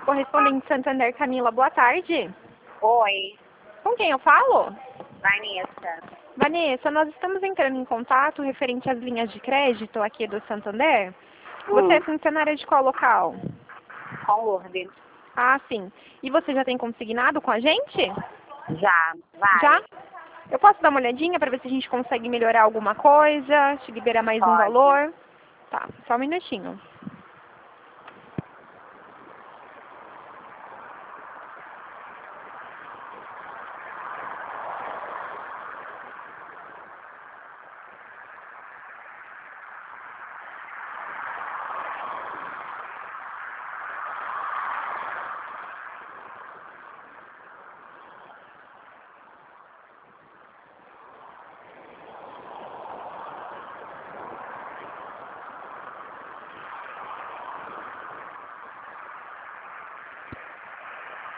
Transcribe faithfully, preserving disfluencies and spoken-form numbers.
Correspondente Santander, Camila, boa tarde. Oi, Com quem eu falo? Vanessa. Vanessa, nós estamos entrando em contato referente às linhas de crédito aqui do Santander. Você é Hum, funcionária de qual local? com Lourdes. Ah, sim. E você já tem consignado com a gente? Já, Já? vai. Eu posso dar uma olhadinha para ver se a gente consegue melhorar alguma coisa, te liberar mais um Pode. valor? Tá, só um minutinho.